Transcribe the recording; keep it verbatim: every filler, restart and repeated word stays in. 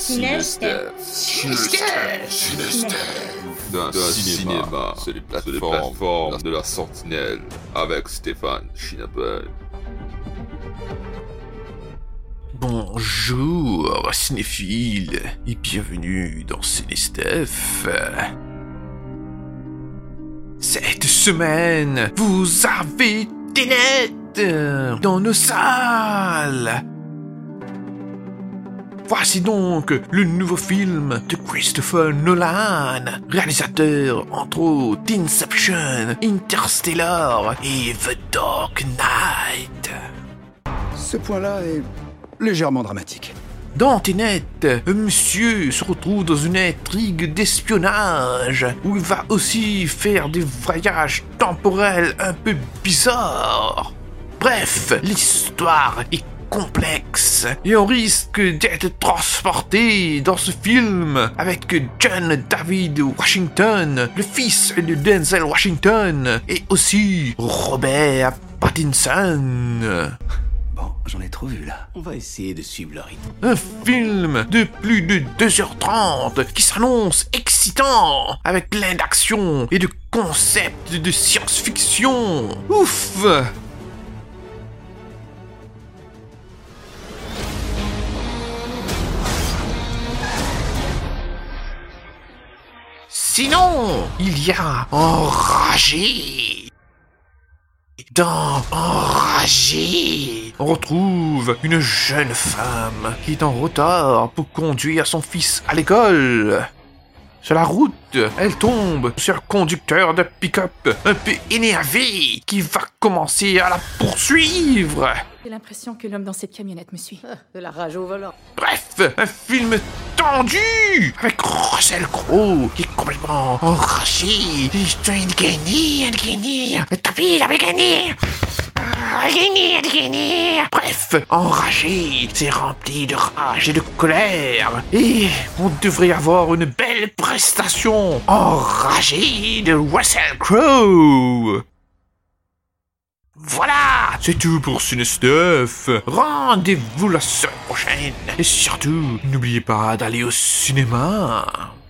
Ciné-Steph. Ciné-Steph. Ciné-Steph. D'un cinéma, c'est les plateformes de la Sentinelle, avec Stéphane Schinabel. Bonjour, cinéphiles, et bienvenue dans Ciné-Steph. Cette semaine, vous avez Tenet dans nos salles. Voici donc le nouveau film de Christopher Nolan, réalisateur entre autres d'Inception, Interstellar et The Dark Knight. Ce point-là est légèrement dramatique. Dans Tenet, un monsieur se retrouve dans une intrigue d'espionnage où il va aussi faire des voyages temporels un peu bizarres. Bref, l'histoire est complexe et on risque d'être transporté dans ce film avec John David Washington, le fils de Denzel Washington, et aussi Robert Pattinson. Bon, j'en ai trop vu là. On va essayer de suivre le rythme. Un film de plus de deux heures trente qui s'annonce excitant avec plein d'action et de concepts de science-fiction. Ouf! Sinon, il y a Enragé. Dans Enragé, on retrouve une jeune femme qui est en retard pour conduire son fils à l'école. Sur la route, elle tombe sur un conducteur de pick-up un peu énervé qui va commencer à la poursuivre. J'ai l'impression que l'homme dans cette camionnette me suit. De la rage au volant. Bref, un film tendu avec Russell Crowe qui est complètement enragé. Il est en train de gagner, de gagner. Tapis, il avait gagné. Ah, gagné, gagné. Bref, enragé, c'est rempli de rage et de colère. Et on devrait avoir une belle prestation. Enragé de Russell Crowe. Voilà, c'est tout pour Ciné-Steph. Rendez-vous la semaine prochaine. Et surtout, n'oubliez pas d'aller au cinéma.